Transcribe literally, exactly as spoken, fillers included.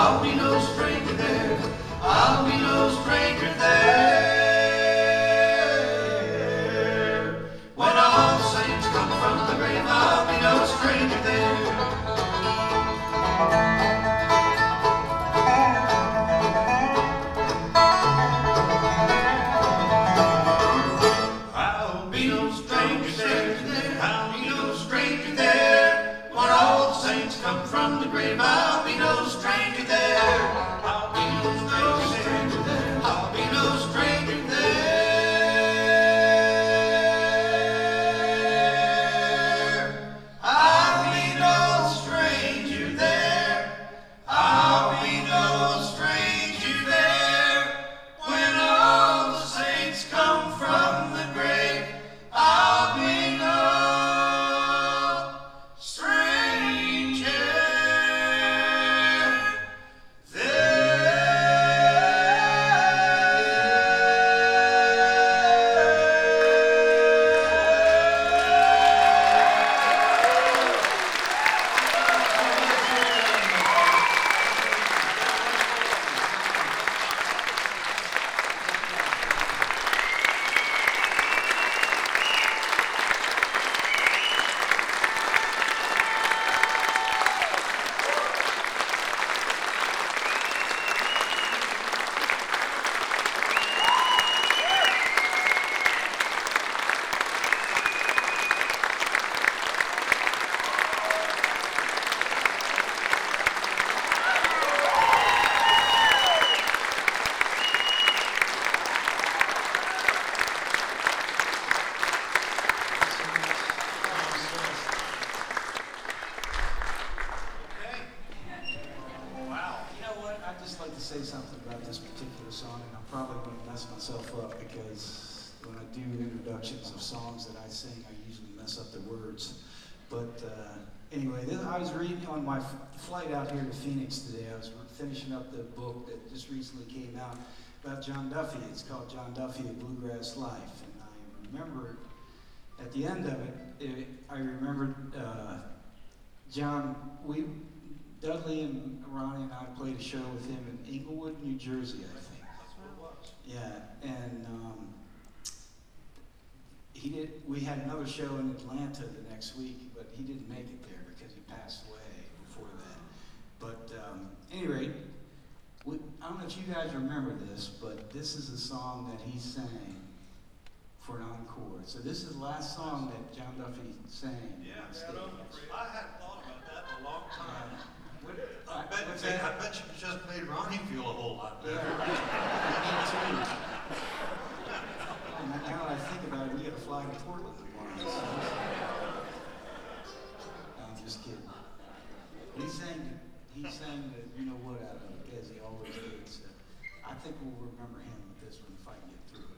I'll be no stranger there. I'll be no stranger there. When all saints come from the grave, I'll be no stranger there. I'll be no stranger there. I'll be no stranger there. When all the saints come from the grave, I'll be no stranger there. I'll be no stranger there. I'll be no stranger there. I'll be no stranger there. I'll be no stranger there. When all the saints come from the grave, I'll be no stranger say something about this particular song, and I'm probably going to mess myself up because when I do introductions of songs that I sing, I usually mess up the words. But uh, anyway, this, I was reading on my f- flight out here to Phoenix today. I was finishing up the book that just recently came out about John Duffy. It's called John Duffy, A Bluegrass Life. And I remember at the end of it, it I remembered uh, John, we, Dudley and Ronnie and I played a show with him in Englewood, New Jersey, I think. That's what it was. Yeah, and um, he did. We had another show in Atlanta the next week, but he didn't make it there because he passed away before that. But um, at any rate, we, I don't know if you guys remember this, but this is a song that he sang for an encore. So this is the last song that John Duffy sang. Yeah, on stage. I hadn't thought about that in a long time. Yeah. What, Uh, I, bet, what's I that? bet you just made Ronnie feel a whole lot better. Yeah, me too. Oh, now that I think about it, we got to fly to Portland tomorrow. So. I'm just kidding. But he sang, he sang the you know what out of it, as he always did. So I think we'll remember him with this one if I can get through it.